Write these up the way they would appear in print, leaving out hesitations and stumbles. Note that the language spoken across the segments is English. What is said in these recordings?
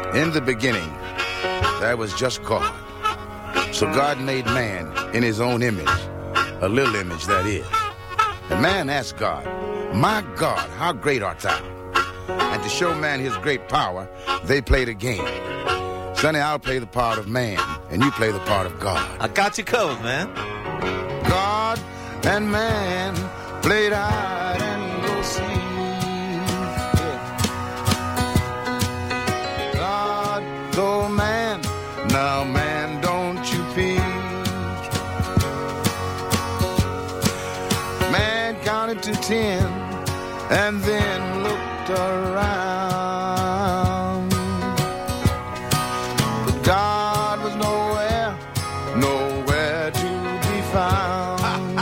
In the beginning, there was just God. So God made man in his own image, a little image that is. And man asked God, "My God, how great art thou?" And to show man his great power, they played a game. Sonny, I'll play the part of man, and you play the part of God. I got you covered, man. God and man played hide and go seek. God, oh man, now man, don't you peek. Man counted to 10 and then looked around. But God was nowhere to be found.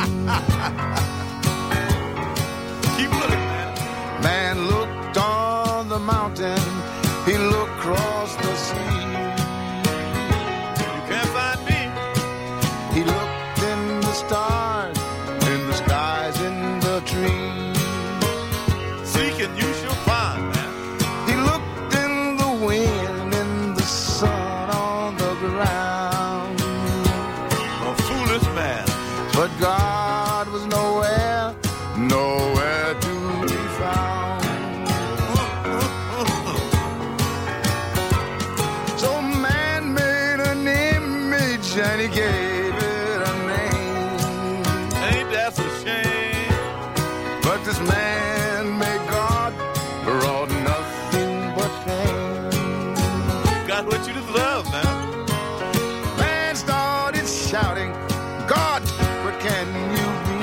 Keep looking, man. Man looked on the mountain, he looked across the sea. You can't find me. He looked in the stars, in the skies, in the trees. Seek and you shall find, man. He looked in the wind, in the sun, on the ground. A foolish man. But God was nowhere to be found. So man made an image and he gave it a name. Ain't that a shame? But this man made God brought nothing but pain. Got what you deserve, man. Man started shouting, "God, what can you be?"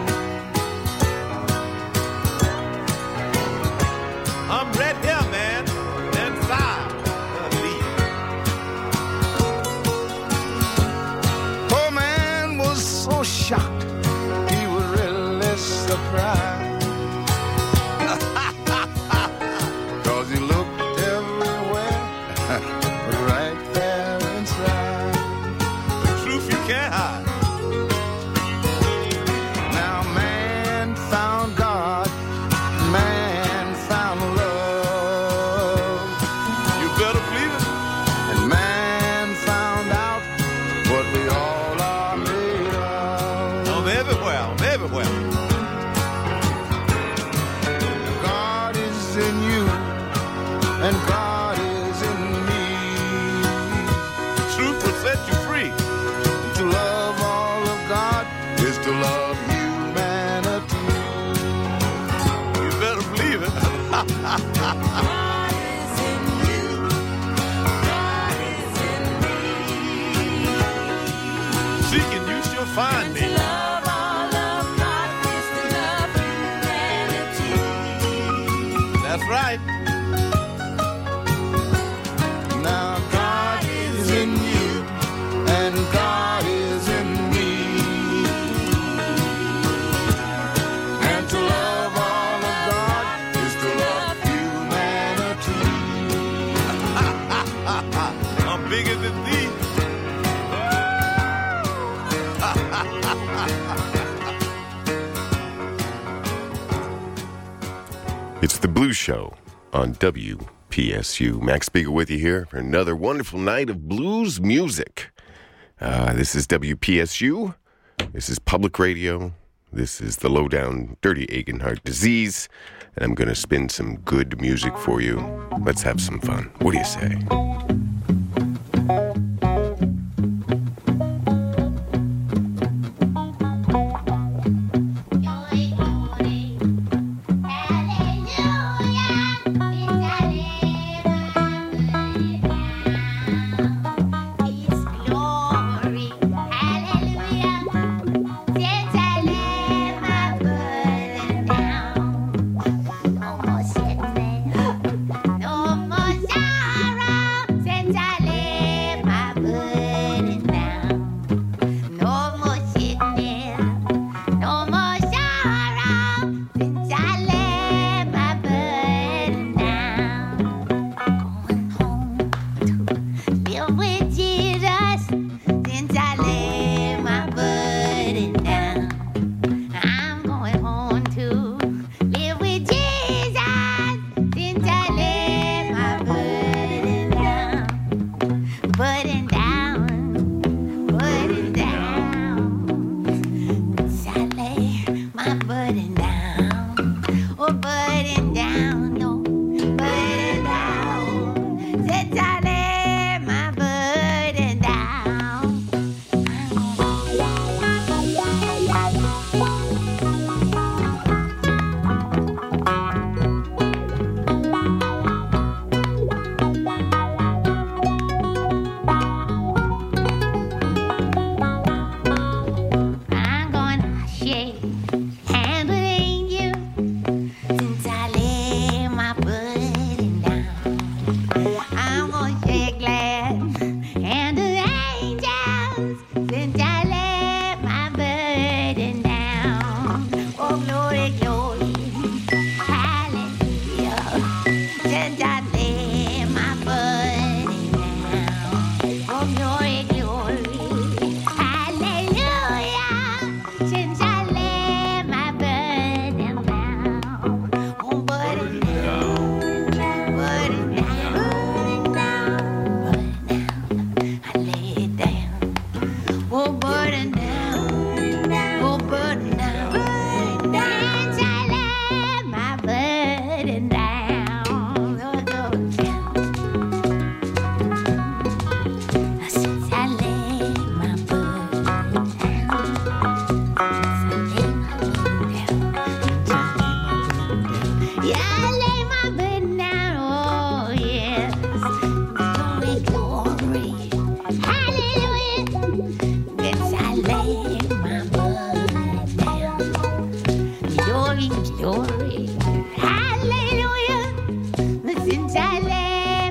I'm right here, man. Inside the lead. Poor man was so shocked, he was really surprised. 'Cause he looked everywhere, but right there inside. The truth you can't hide. Now man found God, man found love, You better believe it. and man found out what we all are made of. I'm everywhere. I'm everywhere. God is in you, and God is in me. The truth will set you free. To love all of God is to love humanity. You better believe it. God is in you. God is in me. Seek and you shall find To me. love all of God is to love humanity. That's right. Now God is in you, and God is in me. And to love all of God is to love humanity. I'm bigger than thee. It's the Blues Show on WPSU. Max Spiegel with you here for another wonderful night of blues music. This is WPSU. This is public radio. This is the lowdown, dirty aching heart disease. And I'm going to spin some good music for you. Let's have some fun. What do you say? No more sorrow.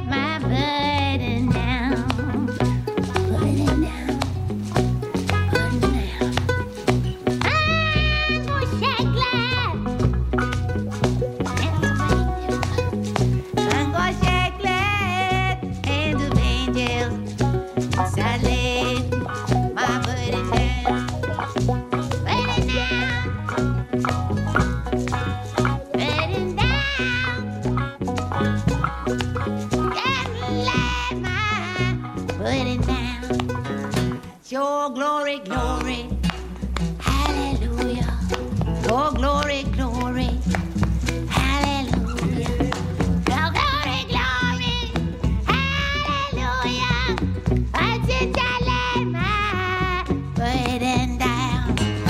my burden down. Put it down. Put it down. I'm gonna shake glad. I'm gonna shake glad. Hands of angels. So I laid my burden down. Put it down. Burden down. Just lay my burden down. Your glory, glory, hallelujah. Your glory, glory, hallelujah. Your glory, glory, hallelujah. I just lay my burden down.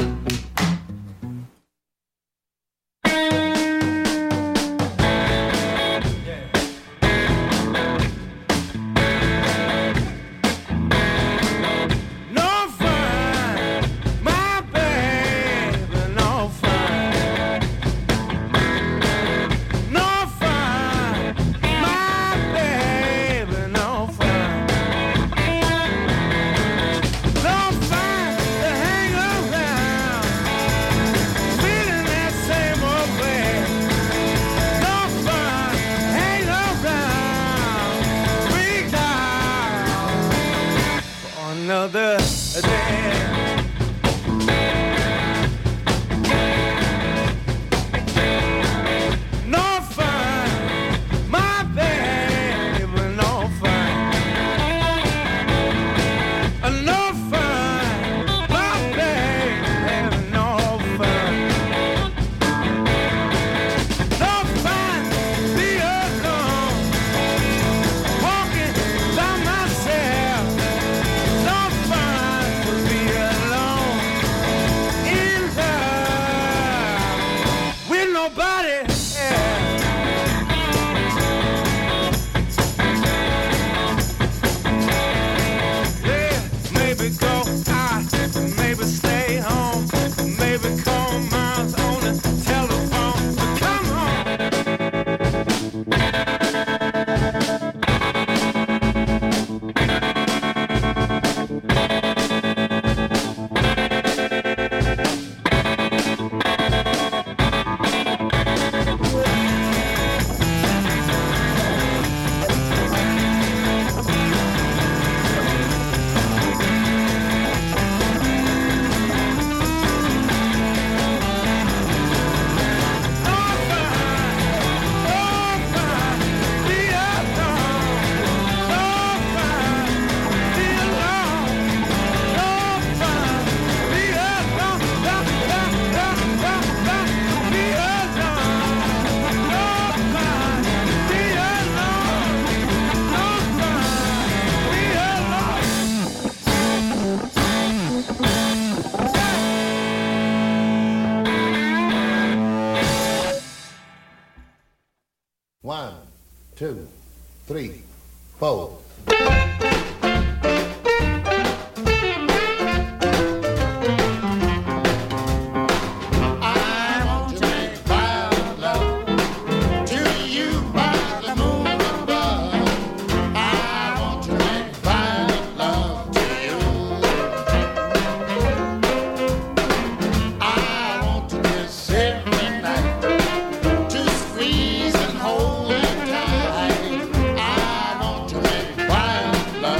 No fun, my baby, no fun. No fun, my baby, no fun. No fun to hang around, feeling that same old way. No fun, hang around, freaked out for another day. No fun, my baby, no fun. No fun, my baby, no fun. No fun, be alone, walking by myself. No fun to be alone in love with nobody else. Yeah, maybe go out, maybe stay home, maybe call moms on the telephone. But come on. One, two, three, four. I want to make violent love to you by the moon above. I want to make violent love to you. I want to kiss every night, to squeeze and hold and tight. I want to make violent love.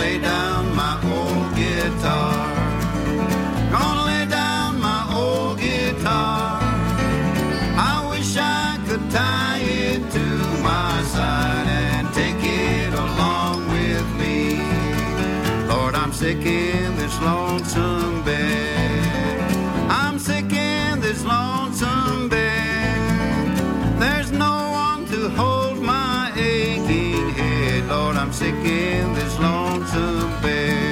lay down my old guitar. Gonna lay down my old guitar. I wish I could tie it to my side and take it along with me. Lord, I'm sick in this lonesome bed. I'm sick in this lonesome bed. There's no one to hold my aching head. Lord, I'm sick in this lonesome bed.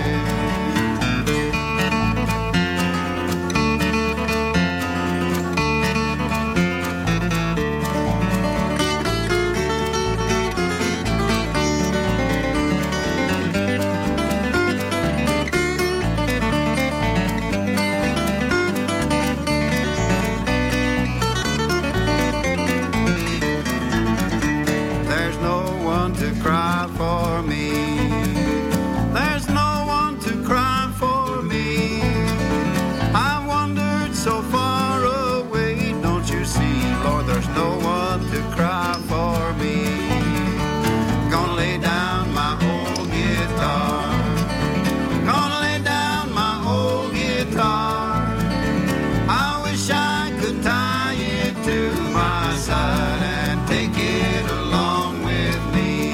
There's no one to cry for me. There's no one to cry for me. I wandered so far away, don't you see? Lord, there's no one to cry for me. Gonna lay down my old guitar. Gonna lay down my old guitar. I wish I could tie it to my side and take it along with me.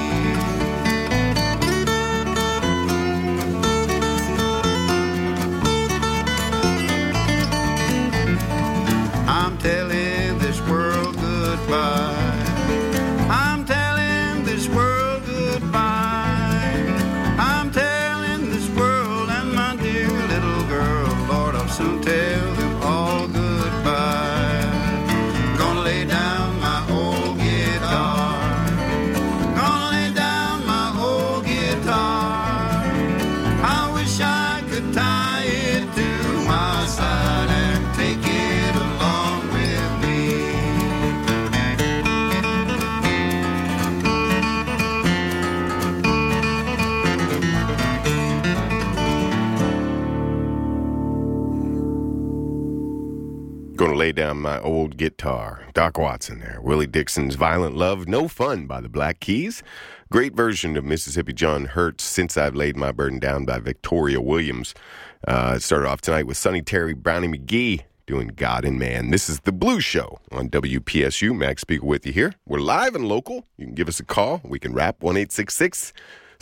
I'm telling this world goodbye. I'm telling this world goodbye. I'm telling this world and my dear little girl, Lord, I'll soon tell them all goodbye. Gonna lay down my old guitar. Gonna lay down my old guitar. I wish I could tie it to my side and take it along with me. Gonna lay down my old guitar. Doc Watson there. Willie Dixon's Violent Love, No Fun by the Black Keys. Great version of Mississippi John Hurt's Since I've Laid My Burden Down by Victoria Williams. It started off tonight with Sonny Terry, Brownie McGee doing God and Man. This is The Blues Show on WPSU. Max Spiegel with you here. We're live and local. You can give us a call. We can rap 1-866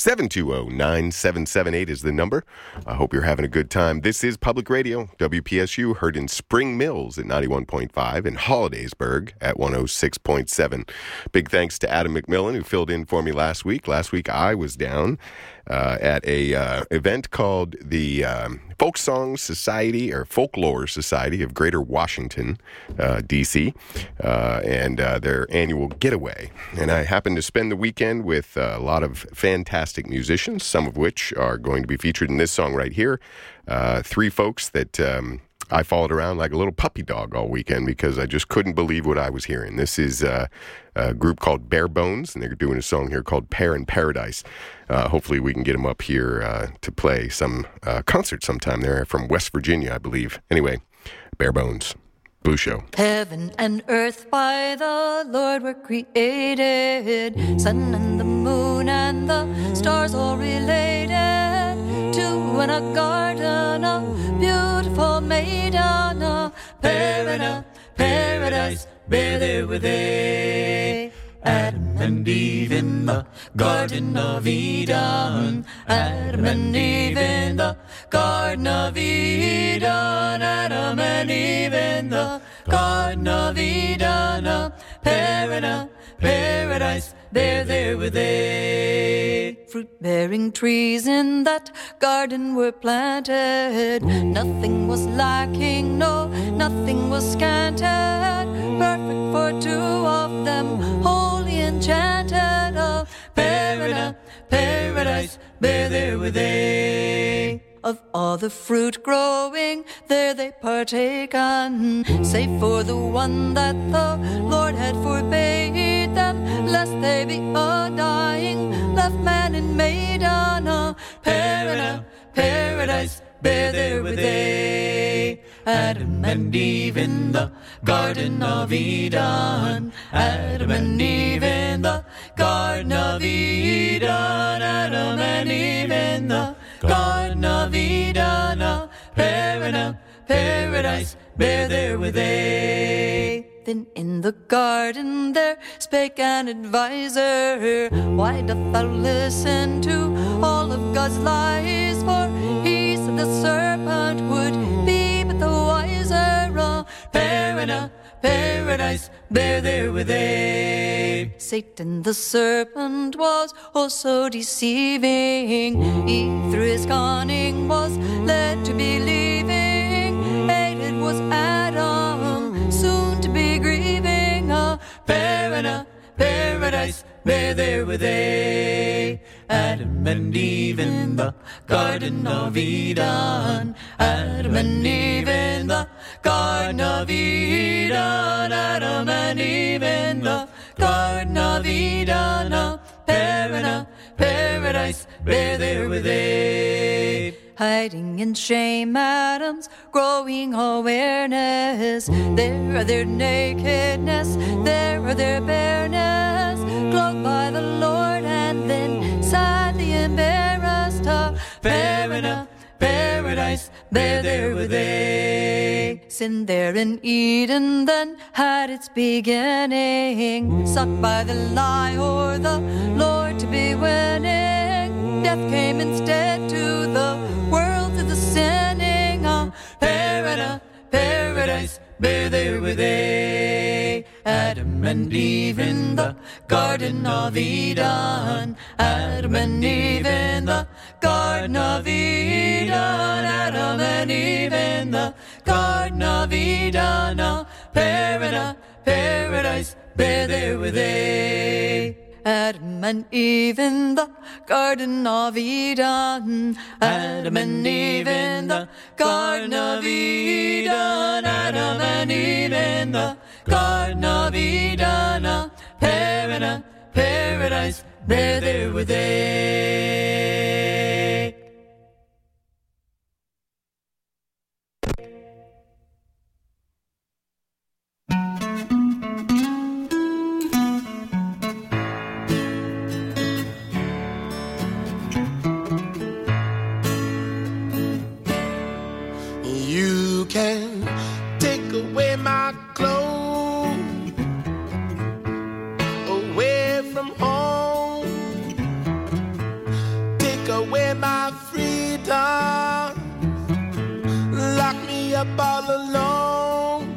720-9778 is the number. I hope you're having a good time. This is Public Radio, WPSU, heard in Spring Mills at 91.5 and Hollidaysburg at 106.7. Big thanks to Adam McMillan, who filled in for me last week. Last week I was down at a event called the Folk Song Society or Folklore Society of Greater Washington, D.C., and their annual getaway. And I happened to spend the weekend with a lot of fantastic musicians, some of which are going to be featured in this song right here. Three folks that I followed around like a little puppy dog all weekend because I just couldn't believe what I was hearing. This is a group called Bare Bones, and they're doing a song here called Pear in Paradise. Hopefully we can get them up here to play some concert sometime. They're from West Virginia, I believe. Anyway, Bare Bones, Blue Show. Heaven and earth by the Lord were created, sun and the moon and the stars all related, to in a garden a beautiful maiden, a pear in a paradise, bear there were they. Adam and Eve in the Garden of Eden, Adam and Eve in the Garden of Eden, Adam and Eve in the Garden of Eden, a pear in a paradise, there were they. Fruit-bearing trees in that garden were planted, nothing was lacking, no, nothing was scanted, perfect for two of them, wholly enchanted, a pear in a paradise, there were they. Of all the fruit growing, there they partaken, save for the one that the Lord had forbade them, lest they be a-dying, left man and maiden, a pear in a paradise, there were they. Adam and Eve in the Garden of Eden, Adam and Eve in the Garden of Eden, Adam and Eve in the paradise, bear there were they. Then in the garden there spake an adviser, why doth thou listen to all of God's lies? For he said the serpent would be but the wiser. Paradise, there were they. Satan the serpent was also deceiving. He through his cunning was led to believing. Hated was Adam, soon to be grieving. Paradise, there were they. Adam and Eve in the Garden of Eden. Adam and Eve in the Garden of Eden. Adam and Eve in the Garden of Eden. Paradise, there were they. Hiding in shame, Adam's growing awareness. There are their nakedness, there are their bareness, cloaked by the Lord and then sadly embarrassed. Paradise, there were they. Sin there in Eden then had its beginning, sucked by the lie or the Lord to be winning. Death came instead to the world through the sinning. Paradise, there were they. Adam and Eve in the Garden of Eden. Adam and Eve in the Garden of Eden. Adam and Eve in the Garden of Eden. Paradise, there were they. Adam and Eve in the Garden of Eden. Adam and Eve in the Garden of Eden. Adam and Eve in the Garden of Eden. Paradise, there were they. You can take away my clothes, away from home, take away my freedom, lock me up all alone,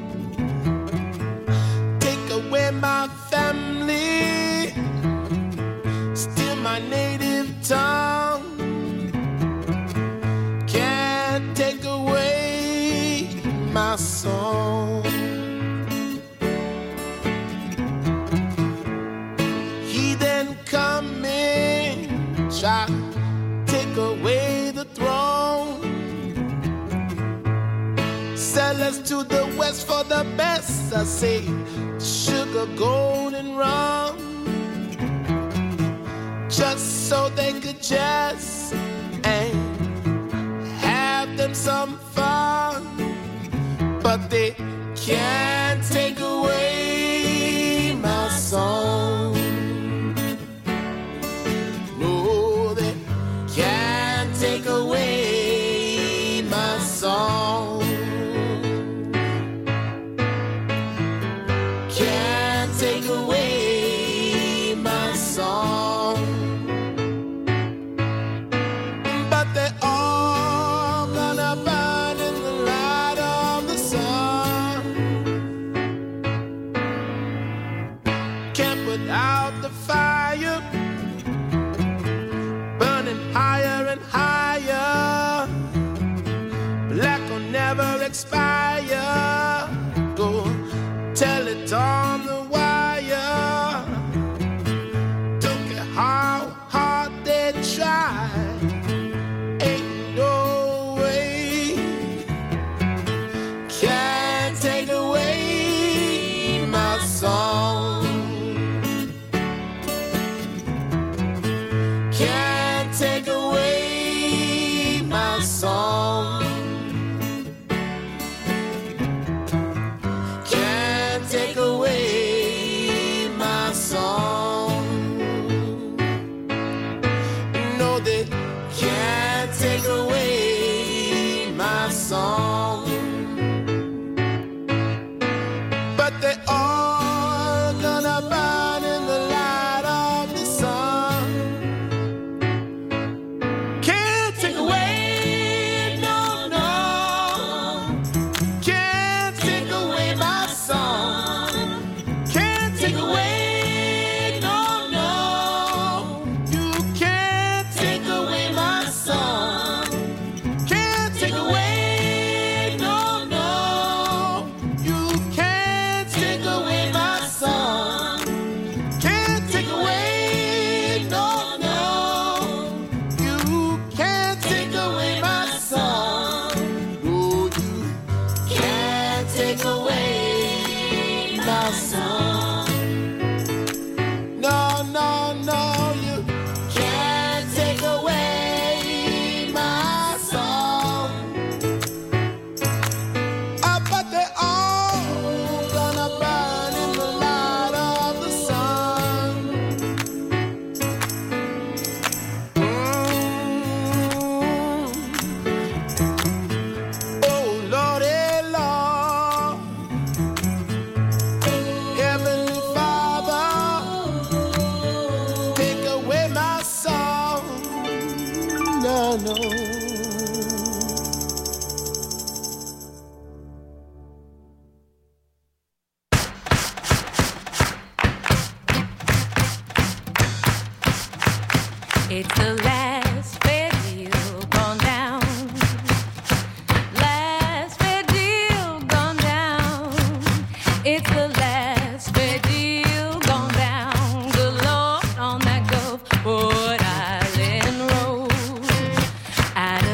take away my family, steal my native tongue, can't take away my song. He then come in, try take away the throne, sell us to the west for the best. I say sugar, gold, and rum, just so they could just and have them some fun. But they can't take away my song. No, they can't take away my song. Can't take away my song. But they all gonna burn in the light of the sun. Can't put out the fire, burning higher and higher. Black will never expire. Go tell it on the wire. Don't care how hard they try, ain't no way. Can't take away my song. Can't take away my song. Can't take away my song. No, they can't take away my song. I know. It's the last fair deal gone down. Last fair deal gone down. It's the last fair deal gone down. Good Lord on that Gulfport Island road. Out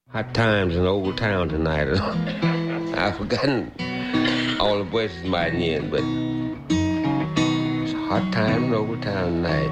Hot times in Old Town tonight. I've forgotten all the voices might end, but it's a hot time in Old Town tonight.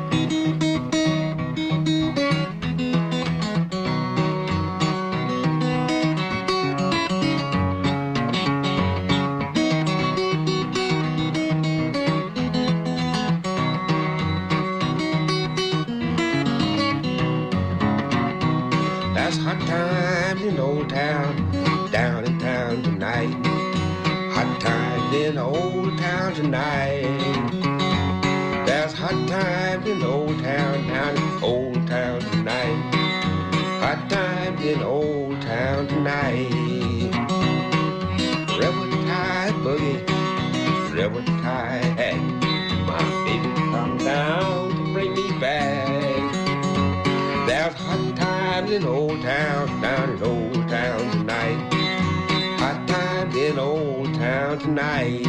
That's hot times in Old Town, down in town tonight. Hot times in Old Town tonight. There's hot times in Old Town, down in Old Town tonight. Hot times in Old Town tonight. Rebel tide boogie, rebel tide. My baby come down to bring me back. There's hot times in Old Town, down in Old Town tonight. Hot times in Old Town tonight.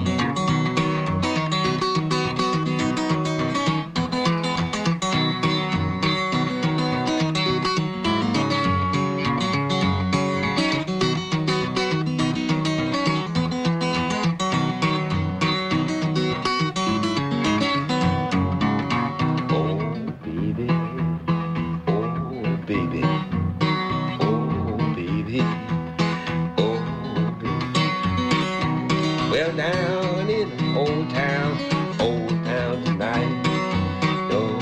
Well, down in Old Town tonight. Oh.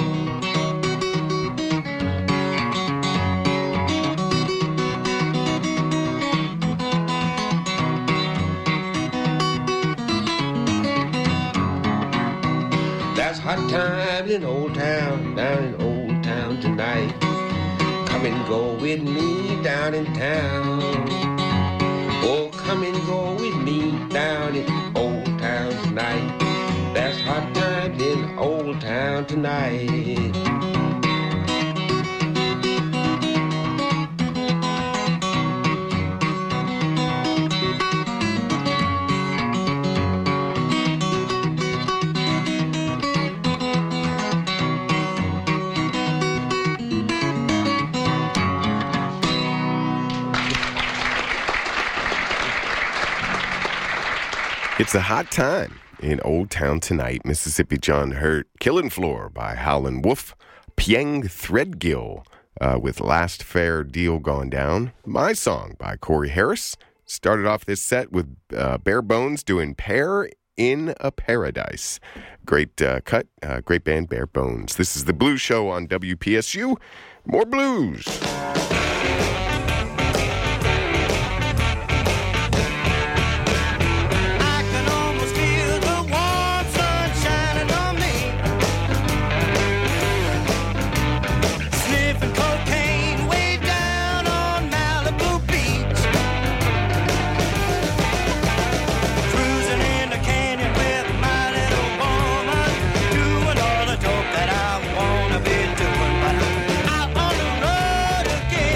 That's hot times in Old Town, down in Old Town tonight. Come and go with me down in town. Oh, come and go with me down in Old Town tonight. That's hot times in Old Town tonight. It's a hot time in Old Town tonight. Mississippi John Hurt, Killing Floor by Howlin' Wolf, Pieng Threadgill with Last Fair Deal Gone Down, My Song by Corey Harris. Started off this set with Bare Bones doing Pear in a Paradise. Great cut, great band, Bare Bones. This is the Blues Show on WPSU. More blues. That I wanna be doing, but I'm out on the road again.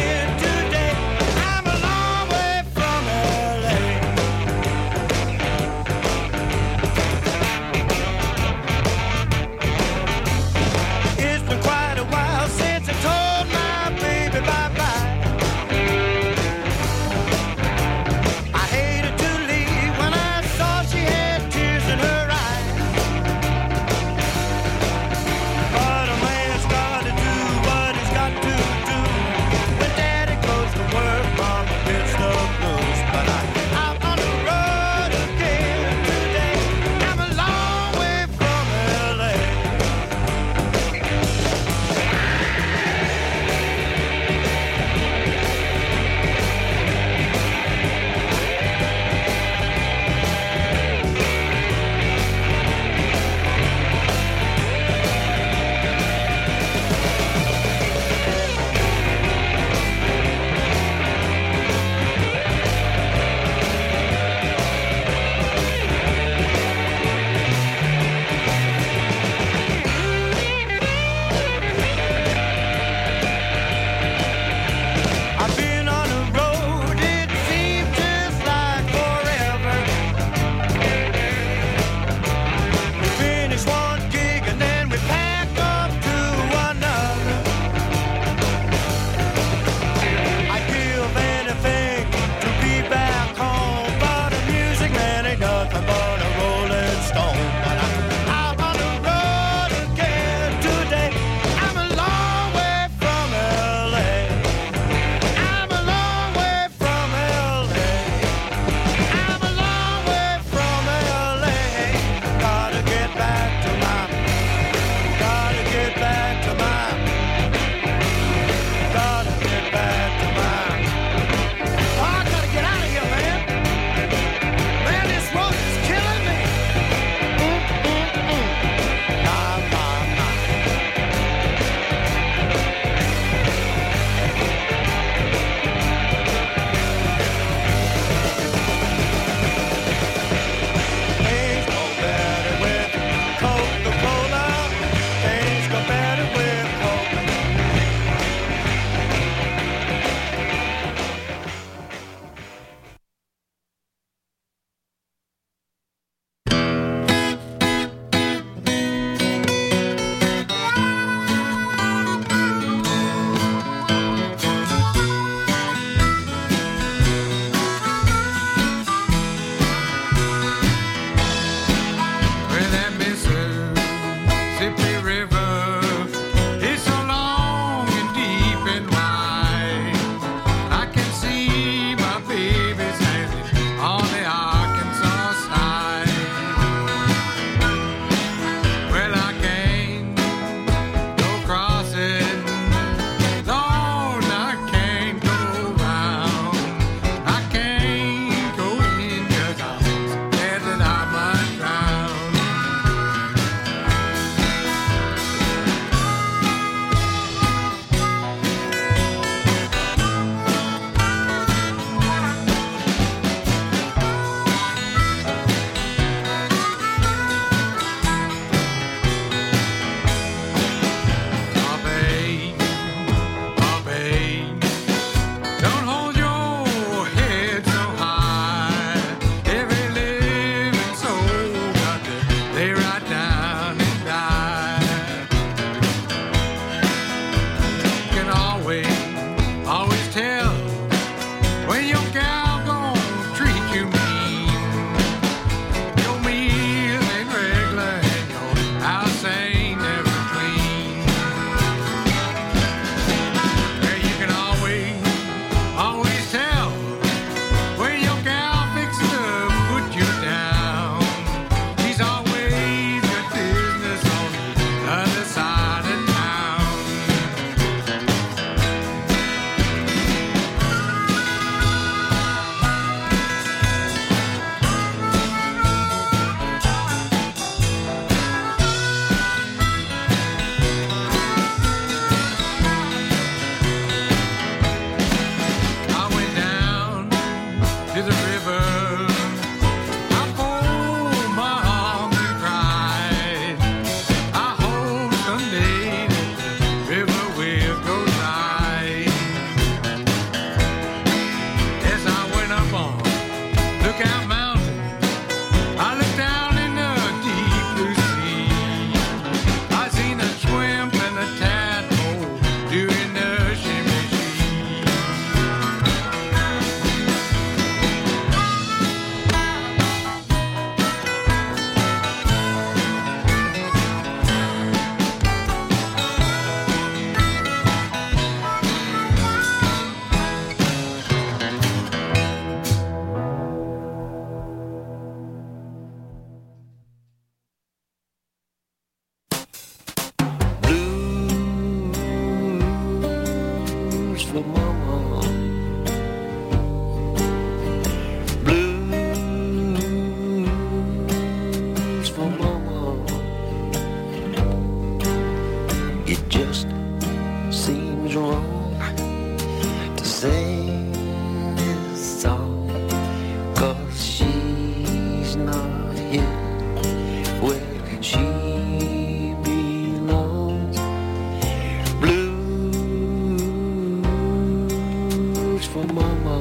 mama.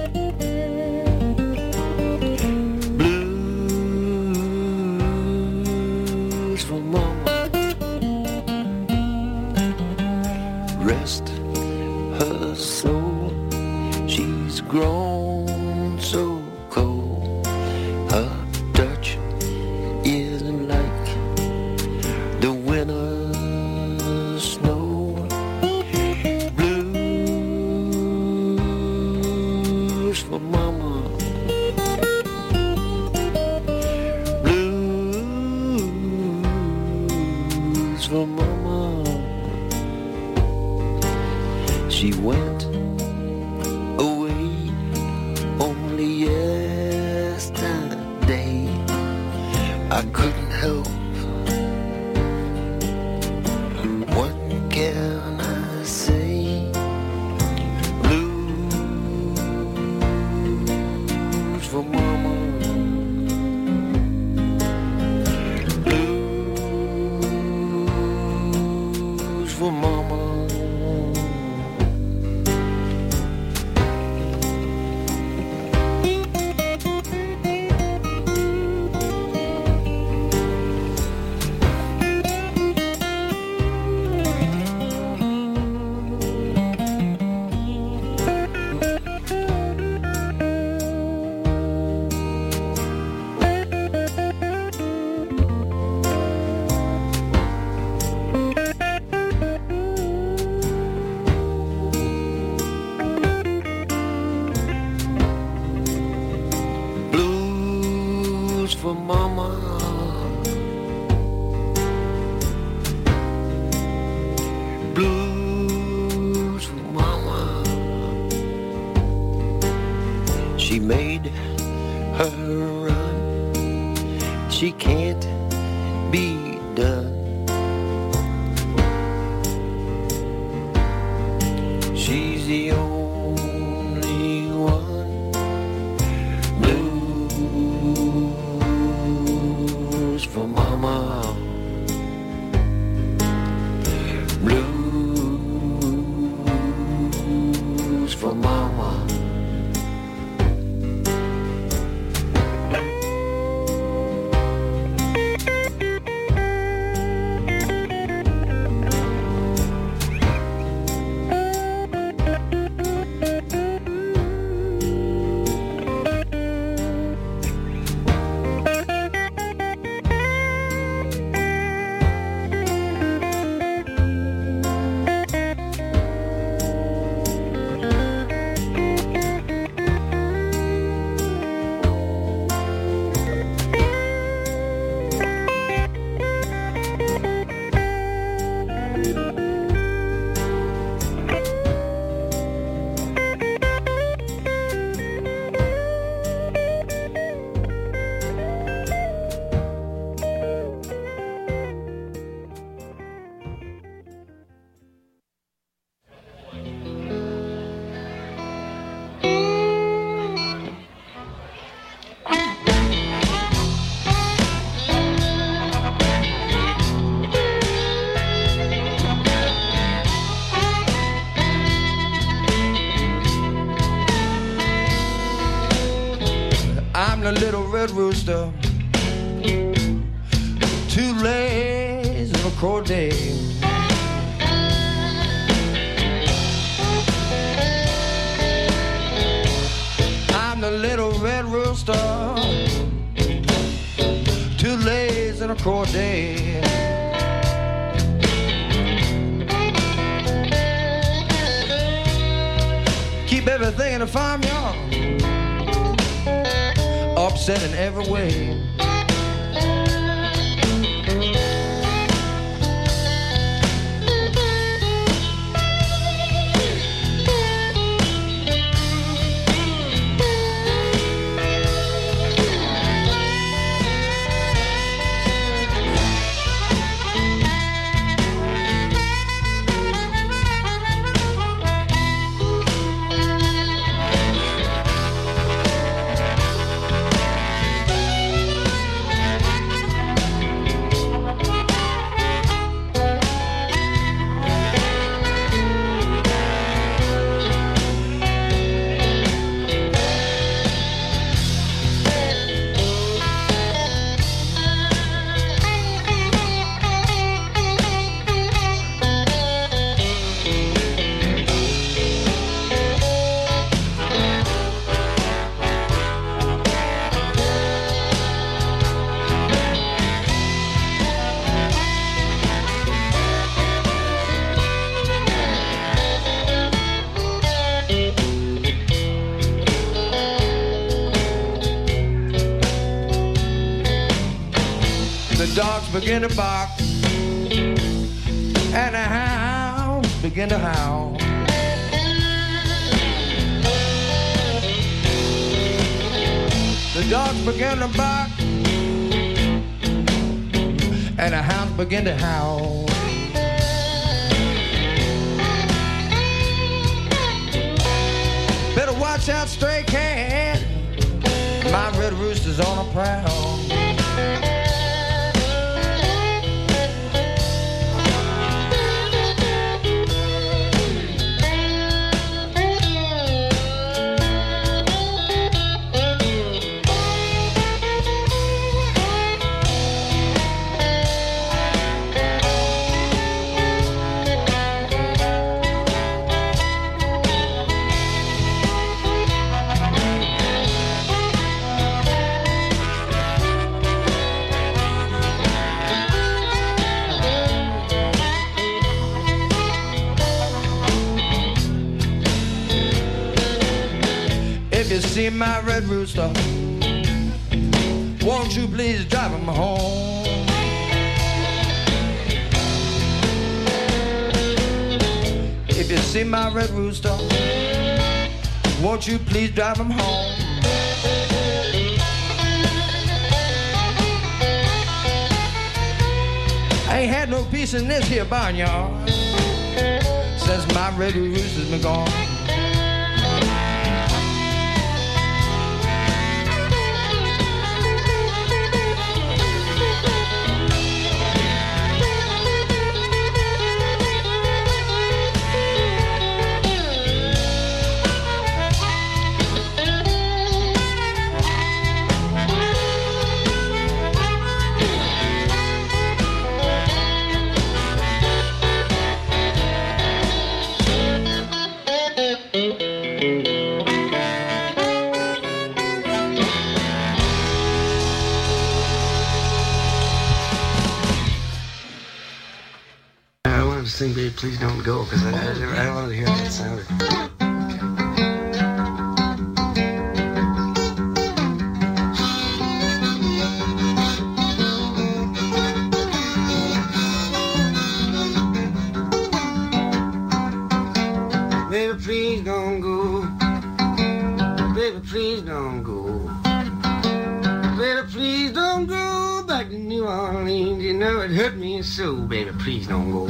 Blues for mama. Rest her soul, she's grown so cold. Her touch isn't like the winter snow. Blues for mama. Blues for mama. She went away only yesterday. I couldn't help. What can I say? Blues for mama. Blues for mama. Blues for mama. Blues for mama. She made her run. She can't be done. She's the only one. Blues for mama. Blues for mama. I'm the little red rooster, two legs and a crow day. I'm the little red rooster, two legs and a crow day. Keep everything in the farmyard upset in every way. dogs begin to bark, and the hounds begin to howl. The dogs begin to bark, and the hounds begin to howl. Better watch out, stray cat. My red rooster's on a prowl. If you see my red rooster, won't you please drive him home? If you see my red rooster, won't you please drive him home? I ain't had no peace in this here barnyard since my red rooster's been gone. Sing, baby, please don't go, because I wanted to hear how it sounded. Baby, please don't go. Baby, please don't go. Baby, please don't go back to New Orleans. You know it hurt me so. Baby, please don't go.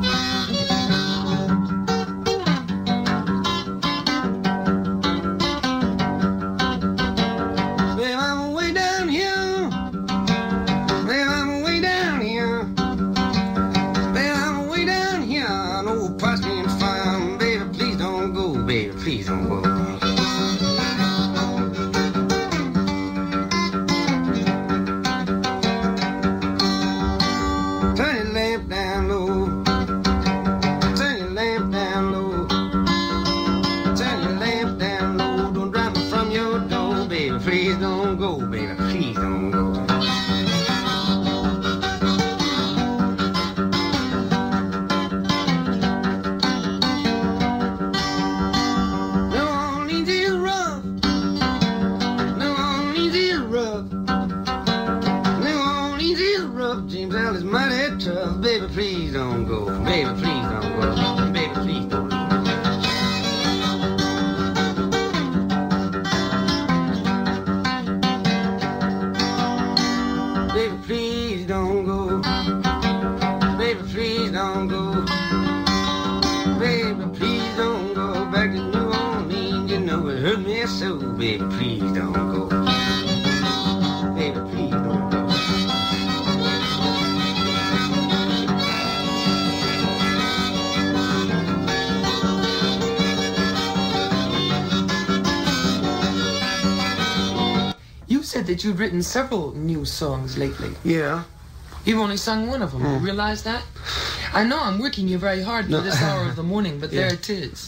That you'd written several new songs lately. Yeah. You've only sung one of them. You realize that? I know I'm working you very hard for this hour of the morning, but there it is.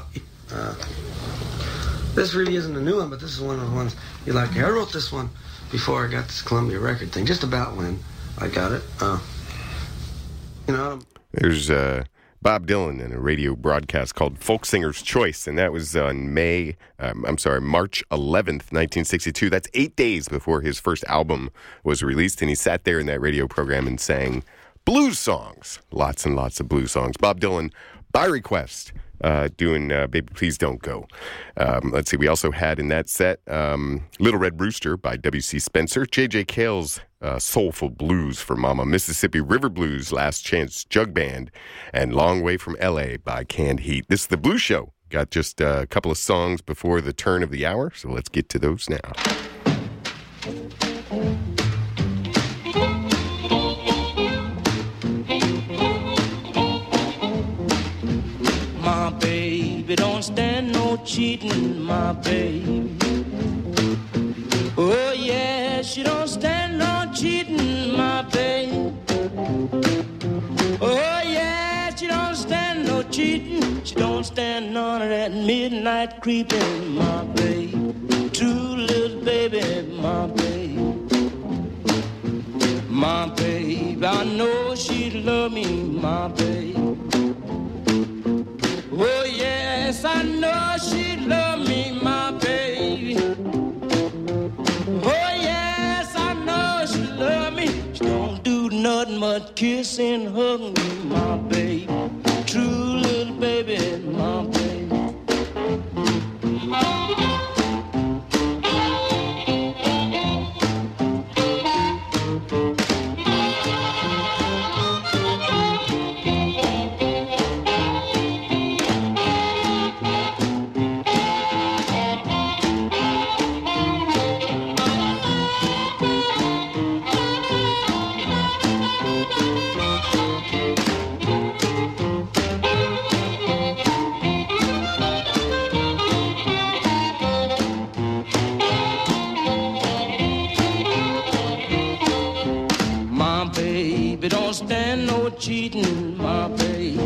This really isn't a new one, but this is one of the ones you like. I wrote this one before I got this Columbia record thing, just about when I got it. You know. There's Bob Dylan in a radio broadcast called Folk Singer's Choice, and that was on March 11th, 1962. That's 8 days before his first album was released, and he sat there in that radio program and sang blues songs. Lots and lots of blues songs. Bob Dylan, by request, doing Baby Please Don't Go. Let's see, we also had in that set Little Red Rooster by W.C. Spencer, J.J. Cale's Soulful Blues for Mama, Mississippi River Blues, Last Chance Jug Band, and Long Way from L.A. by Canned Heat. This is the Blues Show. Got just a couple of songs before the turn of the hour, so let's get to those now. My baby don't stand no cheating, my baby. Oh yeah, she don't stand no cheating, my baby. Oh yeah, she don't stand no cheating. She don't stand none of that midnight creeping, my baby. True little baby, my baby. My baby, I know she'd love me, my baby. Oh yes, I know she'd love me, my baby. Oh yes, I know she'd love me. She don't do nothing but kiss and hug me, my baby. True little baby, my baby. Cheating, my baby.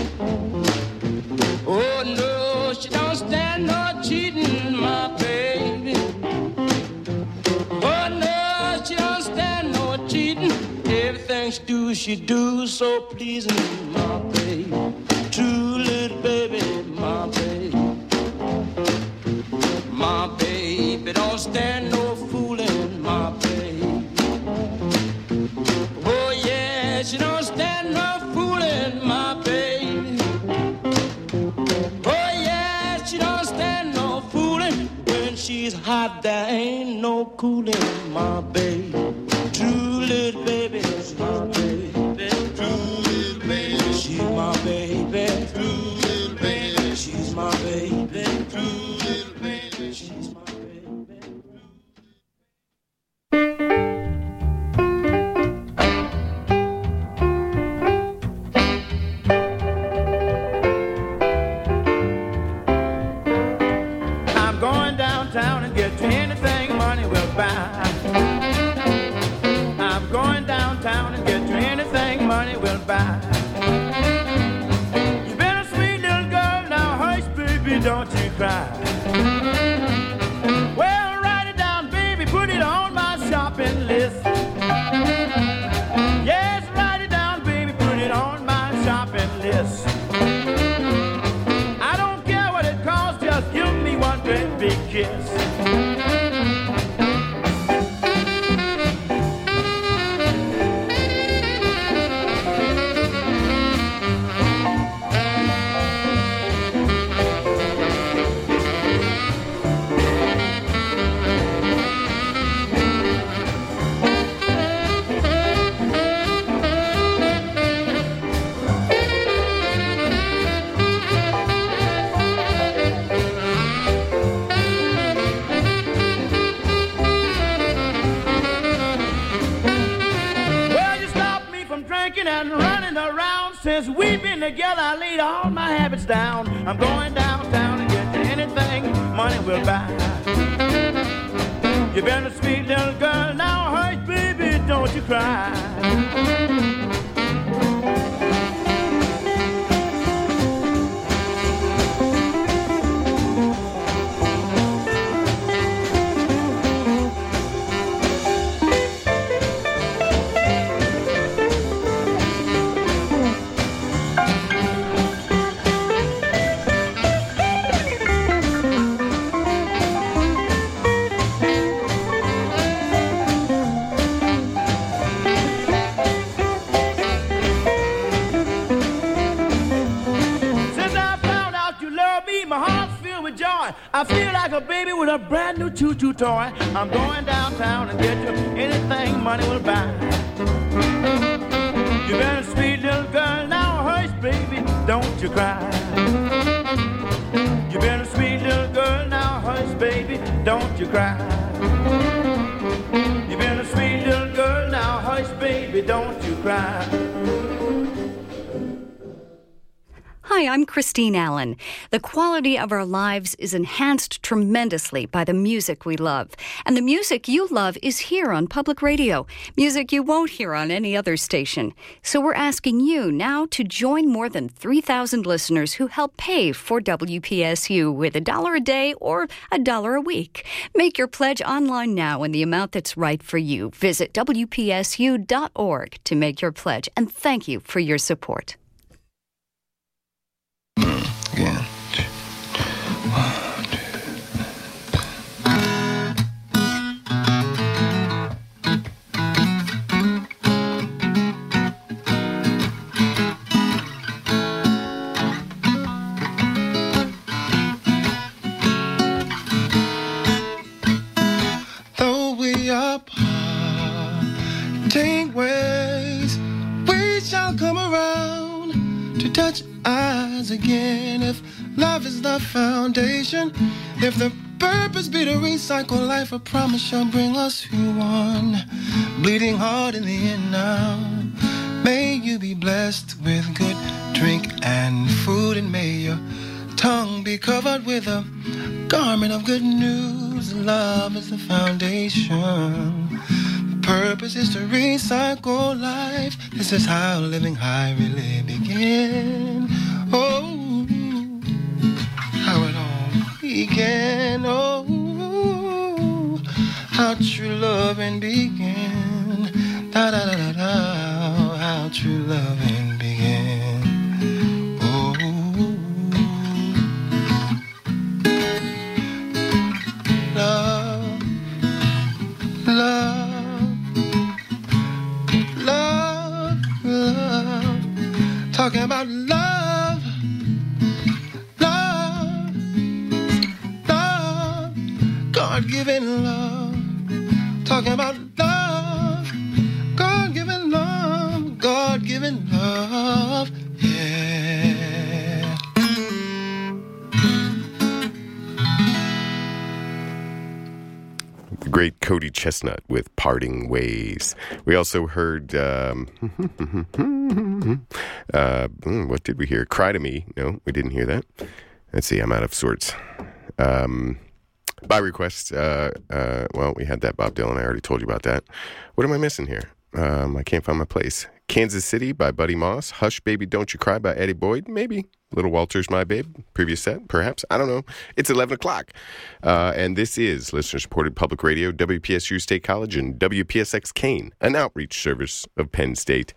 Oh no, she don't stand no cheating, my baby. Oh no, she don't stand no cheating. Everything she do so pleasing, my baby. True little baby, my baby. My baby don't stand no fooling, my baby. Oh yeah, she don't stand no fooling, my baby. Oh yeah, she don't stand no fooling. When she's hot, there ain't no cooling, my baby. True little baby, my baby. True little baby, she's my baby. True little baby, she's my baby. True little baby, she's my baby. I'm going downtown and get anything money will buy. I'm going downtown and get anything money will buy. You've been a sweet little girl, now hush, baby, don't you cry. Well, write it down, baby, put it on my shopping list. Yes, write it down, baby, put it on my shopping list. I don't care what it costs, just give me one great big kiss. Well, you stopped me from drinking and running around. Since we've been together, I laid all my habits down. I'm going downtown and get anything money will buy. You've been a sweet little girl, now hush, baby, don't you cry. baby, with a brand new choo-choo toy. I'm going downtown and get you anything money will buy. You been a sweet little girl, now hush, baby, don't you cry. You been a sweet little girl, now hush, baby, don't you cry. You been a sweet little girl, now hush, baby, don't you cry. Hi, I'm Christine Allen. The quality of our lives is enhanced tremendously by the music we love. And the music you love is here on public radio, music you won't hear on any other station. So we're asking you now to join more than 3,000 listeners who help pay for WPSU with $1 a day or $1 a week. Make your pledge online now in the amount that's right for you. Visit WPSU.org to make your pledge. And thank you for your support. Again. Though we are parting ways, we shall come around to touch eyes again. If love is the foundation, if the purpose be to recycle life, a promise shall bring us to one. Bleeding heart in the end now. May you be blessed with good drink and food, and may your tongue be covered with a garment of good news. Love is the foundation. Purpose is to recycle life. This is how living high really began. Oh, how it all began. Oh, how true loving began. Da da da da da. How true loving began. Oh, love, love. Talking about love, love, love, God-given love. Talking about love, God-given love, God-given love, yeah. The great Cody Chestnut with Parting Ways. We also heard, what did we hear? Cry to Me. No, we didn't hear that. Let's see, I'm out of sorts. By request, well, we had that Bob Dylan. I already told you about that. What am I missing here? I can't find my place. Kansas City by Buddy Moss. Hush Baby Don't You Cry by Eddie Boyd. Maybe. Little Walters, My Babe. Previous set, perhaps. I don't know. It's 11 o'clock. And this is listener-supported public radio, WPSU State College and WPSX Kane, an outreach service of Penn State.